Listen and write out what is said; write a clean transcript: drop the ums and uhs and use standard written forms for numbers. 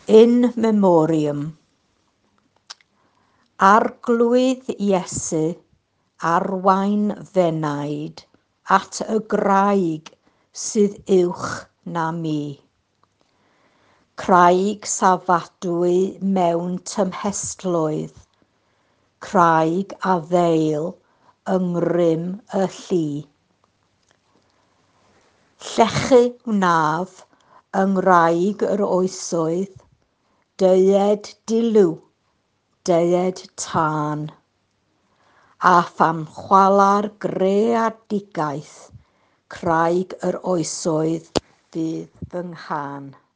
In Memoriam. Arglwydd Iesu, arwain fenaid, at y graig sydd uwch na mi. Craig safadwy mewn tymhestlwydd, craig a ddeil yng ngrym y llu. Llechu wnaf yng ngwraig yr oesoedd, deued dilw, deued tân. A pham chwala'r greadigaeth, craig yr oesoedd fydd fy nghân.